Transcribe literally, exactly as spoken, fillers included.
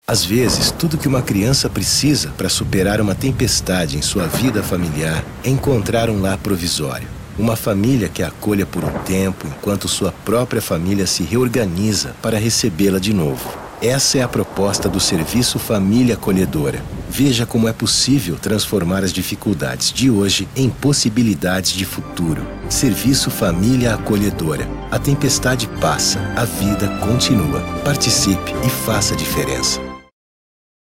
Às vezes, tudo que uma criança precisa para superar uma tempestade em sua vida familiar é encontrar um lar provisório. Uma família que a acolha por um tempo enquanto sua própria família se reorganiza para recebê-la de novo. Essa é a proposta do Serviço Família Acolhedora. Veja como é possível transformar as dificuldades de hoje em possibilidades de futuro. Serviço Família Acolhedora. A tempestade passa, a vida continua. Participe e faça a diferença.